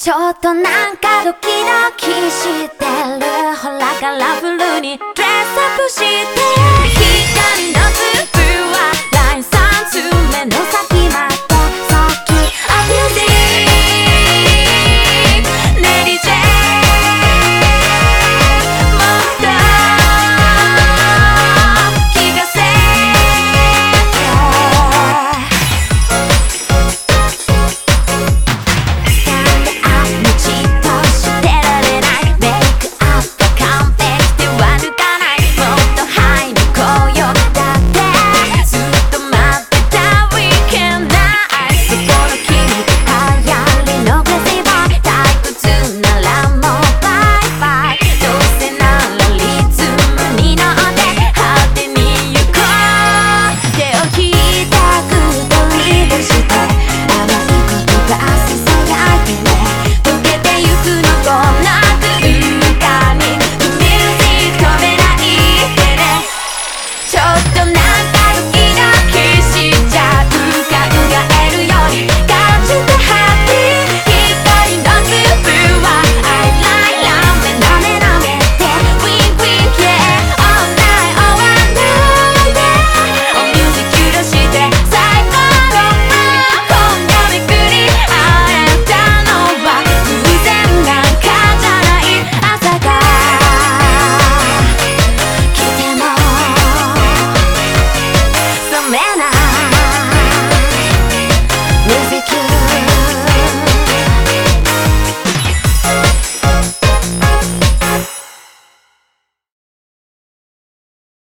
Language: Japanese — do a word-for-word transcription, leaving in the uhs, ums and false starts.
ちょっとなんかドキドキしてる。ほらカラフルにドレスアップして、光の粒はラインさんつうめの